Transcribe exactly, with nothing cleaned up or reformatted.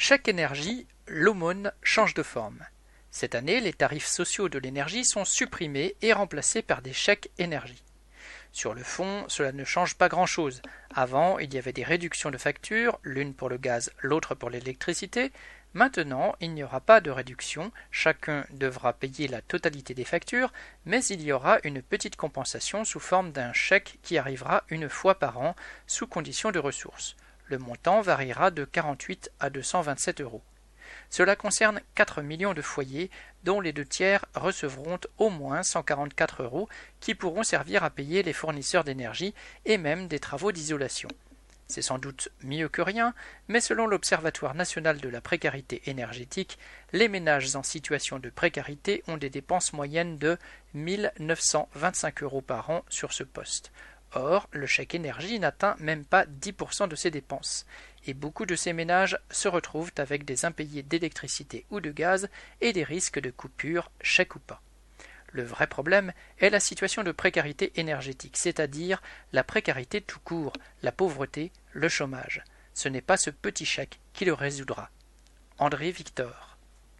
Chèque énergie, l'aumône change de forme. Cette année, les tarifs sociaux de l'énergie sont supprimés et remplacés par des chèques énergie. Sur le fond, cela ne change pas grand-chose. Avant, il y avait des réductions de factures, l'une pour le gaz, l'autre pour l'électricité. Maintenant, il n'y aura pas de réduction, chacun devra payer la totalité des factures, mais il y aura une petite compensation sous forme d'un chèque qui arrivera une fois par an, sous condition de ressources. Le montant variera de quarante-huit à deux cent vingt-sept euros. Cela concerne quatre millions de foyers, dont les deux tiers recevront au moins cent quarante-quatre euros, qui pourront servir à payer les fournisseurs d'énergie et même des travaux d'isolation. C'est sans doute mieux que rien, mais selon l'Observatoire national de la précarité énergétique, les ménages en situation de précarité ont des dépenses moyennes de mille neuf cent vingt-cinq euros par an sur ce poste. Or, le chèque énergie n'atteint même pas dix pour cent de ces dépenses, et beaucoup de ces ménages se retrouvent avec des impayés d'électricité ou de gaz et des risques de coupure, chèque ou pas. Le vrai problème est la situation de précarité énergétique, c'est-à-dire la précarité tout court, la pauvreté, le chômage. Ce n'est pas ce petit chèque qui le résoudra. André Victor.